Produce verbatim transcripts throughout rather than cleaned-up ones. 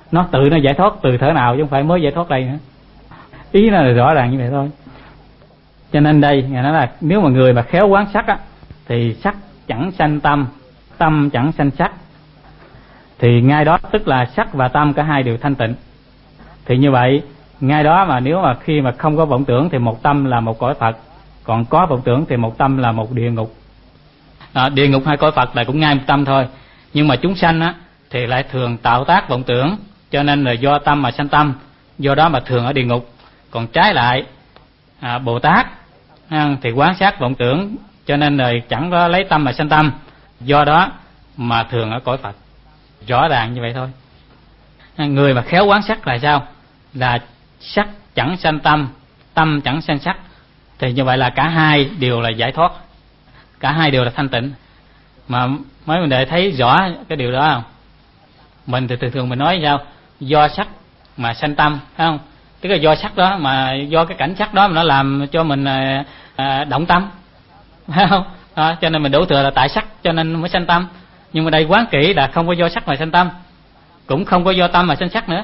nó tự nó giải thoát từ thể nào chứ không phải mới giải thoát đây nữa. Ý nó là rõ ràng như vậy thôi. Cho nên đây Ngài nói là nếu mà người mà khéo quán sắc á, thì sắc chẳng sanh tâm, tâm chẳng sanh sắc. Thì ngay đó tức là sắc và tâm cả hai đều thanh tịnh. Thì như vậy ngay đó mà nếu mà khi mà không có vọng tưởng thì một tâm là một cõi Phật, còn có vọng tưởng thì một tâm là một địa ngục. À, địa ngục hay cõi Phật là cũng ngay một tâm thôi. Nhưng mà chúng sanh á thì lại thường tạo tác vọng tưởng, cho nên là do tâm mà sanh tâm, do đó mà thường ở địa ngục. Còn trái lại à, Bồ Tát à, thì quán sát vọng tưởng, cho nên là chẳng có lấy tâm mà sanh tâm, do đó mà thường ở cõi Phật. Rõ ràng như vậy thôi. À, người mà khéo quán sắc là sao? Là sắc chẳng sanh tâm, tâm chẳng sanh sắc. Thì như vậy là cả hai đều là giải thoát, cả hai đều là thanh tịnh. Mà mấy mình đệ thấy rõ cái điều đó không? Mình thì thường thường mình nói sao? Do sắc mà sanh tâm, phải không? Tức là do sắc đó mà do cái cảnh sắc đó mà nó làm cho mình à, động tâm, phải không? À, cho nên mình đổ thừa là tại sắc cho nên mới sanh tâm. Nhưng mà đây quán kỹ là không có do sắc mà sanh tâm, cũng không có do tâm mà sanh sắc nữa.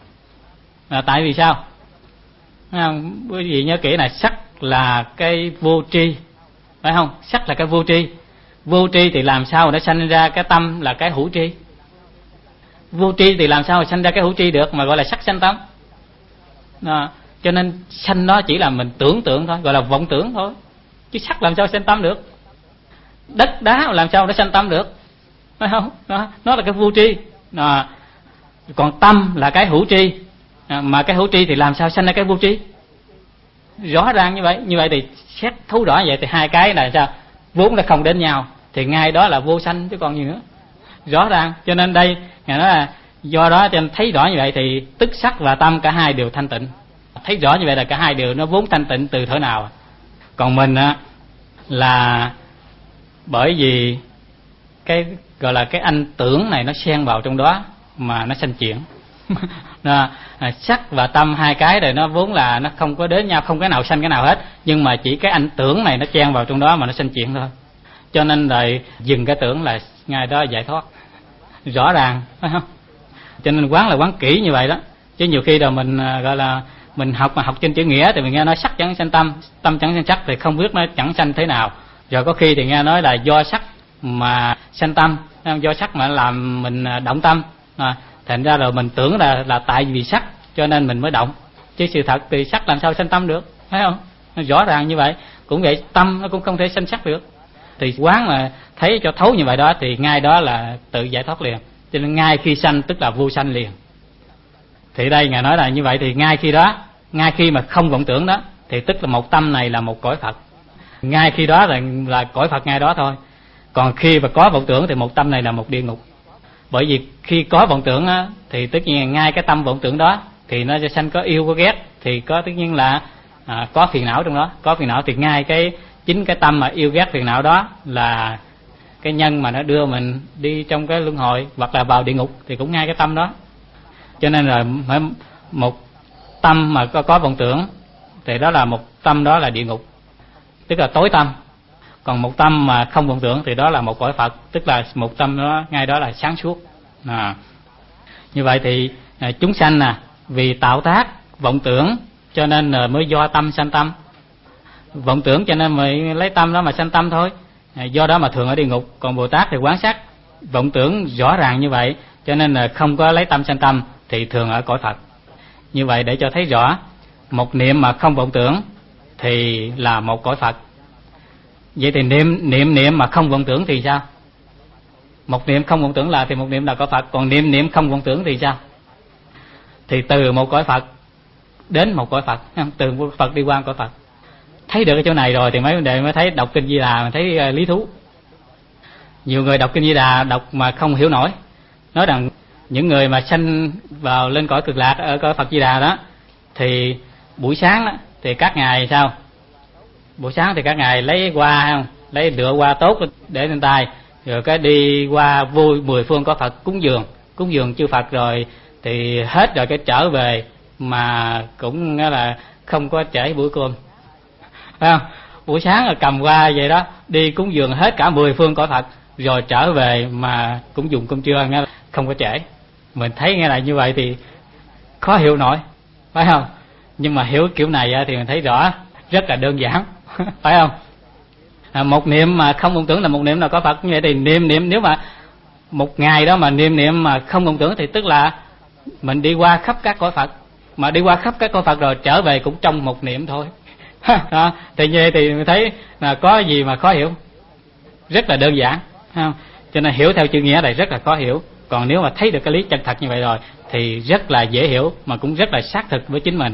À, tại vì sao? À, quý vị nhớ kỹ là sắc là cái vô tri, phải không? Sắc là cái vô tri. Vô tri thì làm sao để sanh ra cái tâm là cái hữu tri? Vô tri thì làm sao mà sanh ra cái hữu tri được, mà gọi là sắc sanh tâm. À, cho nên sanh nó chỉ là mình tưởng tượng thôi, gọi là vọng tưởng thôi. Chứ sắc làm sao sanh tâm được? Đất đá làm sao để sanh tâm được, phải không? Đó, nó là cái vô tri. À, còn tâm là cái hữu tri, à, mà cái hữu tri thì làm sao sanh ra cái vô tri? Rõ ràng như vậy. Như vậy thì xét thấu rõ vậy thì hai cái là sao? Vốn là không đến nhau, thì ngay đó là vô sanh chứ còn gì nữa. Rõ ràng. Cho nên đây Ngài nói là do đó cho nên thấy rõ như vậy thì tức sắc và tâm cả hai đều thanh tịnh. Thấy rõ như vậy là cả hai đều nó vốn thanh tịnh từ thuở nào. Còn mình á là bởi vì cái gọi là cái anh tưởng này nó xen vào trong đó mà nó sanh chuyển. Nó, à, sắc và tâm hai cái này nó vốn là nó không có đến nhau, không cái nào sanh cái nào hết, nhưng mà chỉ cái anh tưởng này nó chen vào trong đó mà nó sanh chuyện thôi. Cho nên rồi dừng cái tưởng là ngay đó giải thoát. Rõ ràng, phải không? Cho nên quán là quán kỹ như vậy đó. Chứ nhiều khi rồi mình gọi là mình học mà học trên chữ nghĩa thì mình nghe nói sắc chẳng sanh tâm, tâm chẳng sanh sắc thì không biết nó chẳng sanh thế nào. Rồi có khi thì nghe nói là do sắc mà sanh tâm, do sắc mà làm mình động tâm. À, thành ra rồi mình tưởng là là tại vì sắc cho nên mình mới động, chứ sự thật thì sắc làm sao sanh tâm được, phải không? Rõ ràng như vậy. Cũng vậy, tâm nó cũng không thể sanh sắc được. Thì quán mà thấy cho thấu như vậy đó thì ngay đó là tự giải thoát liền. Cho nên ngay khi sanh tức là vô sanh liền. Thì đây Ngài nói là như vậy thì ngay khi đó, ngay khi mà không vọng tưởng đó thì tức là một tâm này là một cõi Phật. Ngay khi đó là là cõi Phật ngay đó thôi. Còn khi mà có vọng tưởng thì một tâm này là một địa ngục. Bởi vì khi có vọng tưởng á, thì tất nhiên ngay cái tâm vọng tưởng đó thì nó sẽ sanh có yêu có ghét, thì có tất nhiên là à, có phiền não trong đó. Có phiền não thì ngay cái chính cái tâm mà yêu ghét phiền não đó là cái nhân mà nó đưa mình đi trong cái luân hồi hoặc là vào địa ngục, thì cũng ngay cái tâm đó. Cho nên là một tâm mà có, có vọng tưởng thì đó là một tâm đó là địa ngục, tức là tối tâm. Còn một tâm mà không vọng tưởng thì đó là một cõi Phật, tức là một tâm đó ngay đó là sáng suốt. À, như vậy thì à, chúng sanh nè vì tạo tác vọng tưởng cho nên là mới do tâm sanh tâm. Vọng tưởng cho nên mới lấy tâm đó mà sanh tâm thôi, à, do đó mà thường ở địa ngục. Còn Bồ Tát thì quán sát vọng tưởng rõ ràng như vậy, cho nên là không có lấy tâm sanh tâm thì thường ở cõi Phật. Như vậy để cho thấy rõ, một niệm mà không vọng tưởng thì là một cõi Phật. Vậy thì niệm niệm niệm mà không vọng tưởng thì sao? Một niệm không vọng tưởng là thì một niệm là cõi Phật. Còn niệm niệm không vọng tưởng thì sao? Thì từ một cõi Phật đến một cõi Phật, từ một Phật đi qua cõi Phật. Thấy được cái chỗ này rồi thì mấy vấn đề mới thấy đọc kinh Di Đà mà thấy uh, lý thú. Nhiều người đọc kinh Di Đà đọc mà không hiểu nổi, nói rằng những người mà sanh vào lên cõi cực lạc ở cõi Phật Di Đà đó thì buổi sáng đó thì các ngài sao? Buổi sáng thì các ngài lấy hoa không, lấy lựa hoa tốt để lên tay, rồi cái đi qua vui mười phương có Phật cúng dường, cúng dường chư Phật rồi thì hết rồi cái trở về mà cũng là không có trễ buổi cơm, phải không? Buổi sáng là cầm hoa vậy đó, đi cúng dường hết cả mười phương cõi Phật rồi trở về mà cũng dùng cơm trưa nghe không có trễ. Mình thấy nghe lại như vậy thì khó hiểu nổi, phải không? Nhưng mà hiểu kiểu này thì mình thấy rõ rất là đơn giản, phải không? À, một niệm mà không vọng tưởng là một niệm nào có Phật. Như vậy thì niệm niệm nếu mà một ngày đó mà niệm niệm mà không vọng tưởng thì tức là mình đi qua khắp các cõi Phật, mà đi qua khắp các cõi Phật rồi trở về cũng trong một niệm thôi. Đó, thì như vậy thì mình thấy là có gì mà khó hiểu, rất là đơn giản, không? Cho nên hiểu theo chữ nghĩa này rất là khó hiểu. Còn nếu mà thấy được cái lý chân thật như vậy rồi thì rất là dễ hiểu, mà cũng rất là xác thực với chính mình.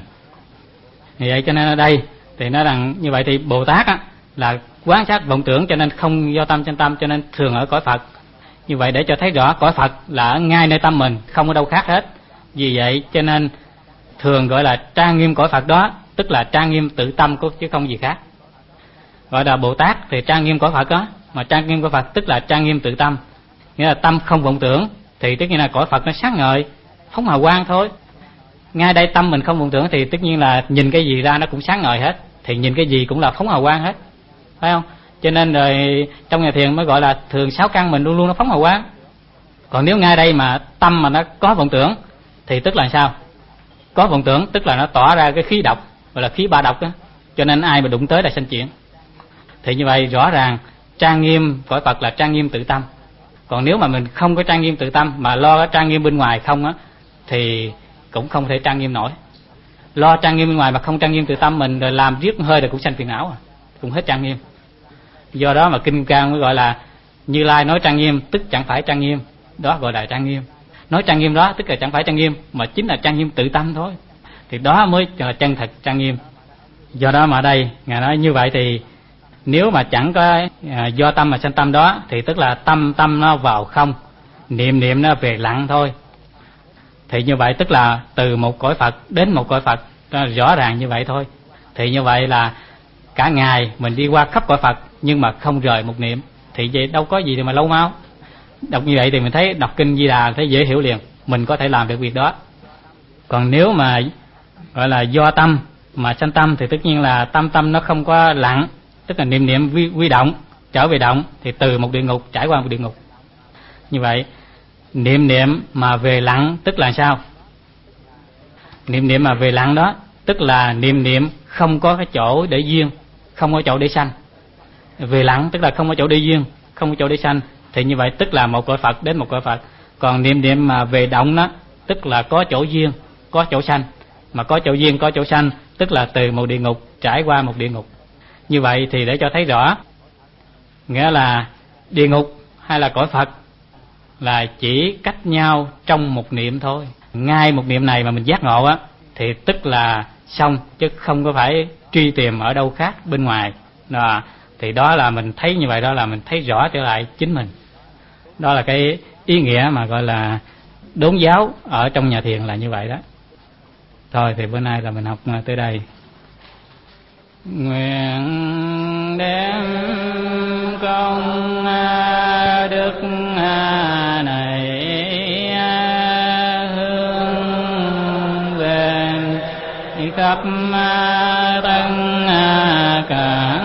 Vì vậy cho nên ở đây thì nói rằng như vậy thì Bồ Tát á, là quán sát vọng tưởng cho nên không do tâm sanh tâm, cho nên thường ở cõi Phật. Như vậy để cho thấy rõ cõi Phật là ở ngay nơi tâm mình, không ở đâu khác hết. Vì vậy cho nên thường gọi là trang nghiêm cõi Phật đó, tức là trang nghiêm tự tâm chứ không gì khác. Gọi là Bồ Tát thì trang nghiêm cõi Phật đó, mà trang nghiêm cõi Phật tức là trang nghiêm tự tâm, nghĩa là tâm không vọng tưởng thì tất nhiên là cõi Phật nó sáng ngời phóng hào quang thôi. Ngay đây tâm mình không vọng tưởng thì tất nhiên là nhìn cái gì ra nó cũng sáng ngời hết, thì nhìn cái gì cũng là phóng hào quang hết, phải không? Cho nên rồi trong nhà thiền mới gọi là thường sáu căn mình luôn luôn nó phóng hào quang. Còn nếu ngay đây mà tâm mà nó có vọng tưởng thì tức là sao? Có vọng tưởng tức là nó tỏ ra cái khí độc, gọi là khí ba độc đó, cho nên ai mà đụng tới là sanh chuyển. Thì như vậy rõ ràng trang nghiêm cõi Phật là trang nghiêm tự tâm. Còn nếu mà mình không có trang nghiêm tự tâm mà lo cái trang nghiêm bên ngoài không á thì cũng không thể trang nghiêm nổi. Lo trang nghiêm bên ngoài mà không trang nghiêm tự tâm mình, rồi làm riết hơi rồi cũng sanh phiền não, cũng hết trang nghiêm. Do đó mà Kinh Cang mới gọi là Như Lai nói trang nghiêm tức chẳng phải trang nghiêm, đó gọi là trang nghiêm. Nói trang nghiêm đó tức là chẳng phải trang nghiêm, mà chính là trang nghiêm tự tâm thôi, thì đó mới là chân thật trang nghiêm. Do đó mà ở đây Ngài nói như vậy thì nếu mà chẳng có à, do tâm mà sanh tâm đó thì tức là tâm tâm nó vào không, niệm niệm nó về lặng thôi. Thì như vậy tức là từ một cõi Phật đến một cõi Phật, rõ ràng như vậy thôi. Thì như vậy là cả ngày mình đi qua khắp cõi Phật nhưng mà không rời một niệm, thì vậy đâu có gì để mà lâu mau. Đọc như vậy thì mình thấy đọc Kinh Di Đà thấy dễ hiểu liền, mình có thể làm được việc đó. Còn nếu mà gọi là do tâm mà sanh tâm thì tất nhiên là tâm tâm nó không có lặng, tức là niệm niệm vi, vi động trở về động, thì từ một địa ngục trải qua một địa ngục. Như vậy niệm niệm mà về lặng tức là sao? Niệm niệm mà về lặng đó tức là niệm niệm không có cái chỗ để duyên, không có chỗ để sanh. Về lặng tức là không có chỗ để duyên, không có chỗ để sanh, thì như vậy tức là một cõi Phật đến một cõi Phật. Còn niệm niệm mà về động đó tức là có chỗ duyên, có chỗ sanh, mà có chỗ duyên có chỗ sanh tức là từ một địa ngục trải qua một địa ngục. Như vậy thì để cho thấy rõ, nghĩa là địa ngục hay là cõi Phật là chỉ cách nhau trong một niệm thôi. Ngay một niệm này mà mình giác ngộ á thì tức là xong, chứ không có phải truy tìm ở đâu khác bên ngoài. Đó, thì đó là mình thấy như vậy, đó là mình thấy rõ trở lại chính mình. Đó là cái ý nghĩa mà gọi là đốn giáo ở trong nhà thiền là như vậy đó. Thôi thì bữa nay là mình học tới đây. Nguyện đem công đức này hướng về khắp tất cả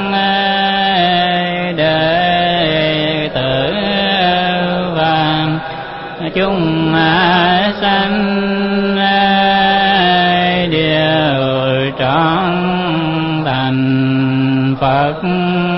đệ tử và chúng sanh đều trọn thành Phật